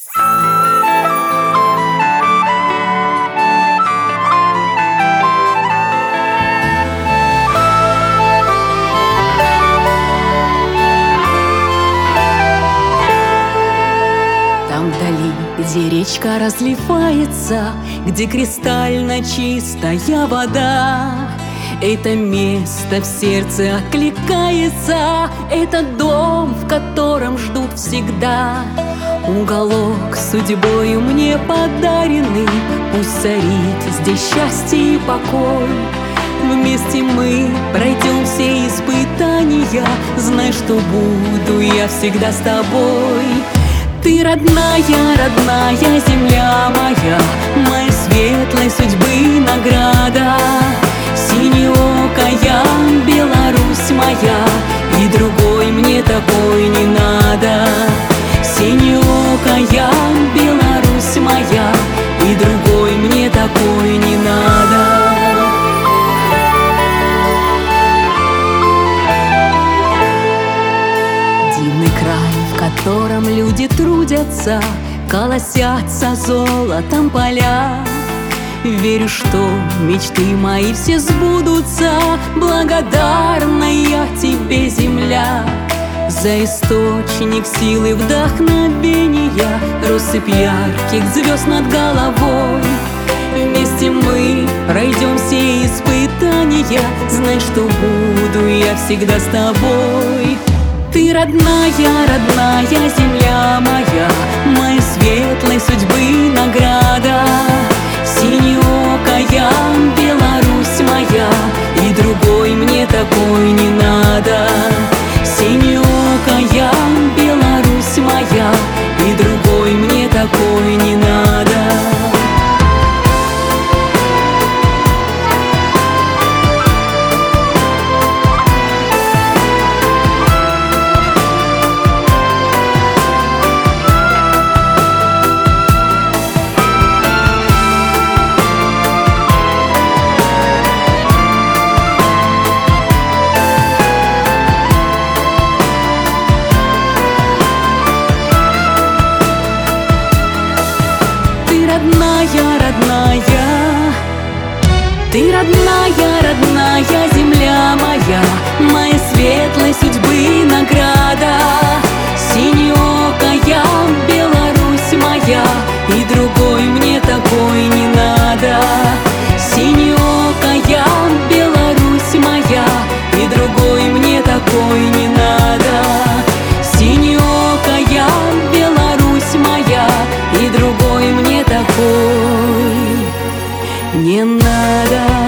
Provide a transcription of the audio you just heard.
Там вдали, где речка разливается, где кристально чистая вода, это место в сердце откликается, это дом, в котором ждут всегда. Уголок судьбою мне подаренный, пусть царит здесь счастье и покой. Вместе мы пройдем все испытания, знай, что буду я всегда с тобой. Ты родная, родная земля моя, моей светлой судьбы награда. Синеокая Беларусь моя, и другой мне такой не надо. Синеокая Беларусь моя, и другой мне такой не надо. Дивный край, в котором люди трудятся, колосятся золотом поля. Верю, что мечты мои все сбудутся, благодарна я тебе, земля, за источник силы вдохновения, россыпь ярких звезд над головой. Вместе мы пройдем все испытания, знай, что буду я всегда с тобой. Ты родная, родная земля моя, моей светлой судьбы награда. Синеокая Беларусь моя, и другой мне такой не надо. Синеокая Беларусь моя, и другой мне такой не надо. Ты родная, родная земля моя, моей светлой судьбы награда. Синеокая Беларусь моя, и другой мне такой не надо. Синеокая Беларусь моя, и другой мне такой не надо. Синеокая Беларусь моя, и другой мне такой не надо.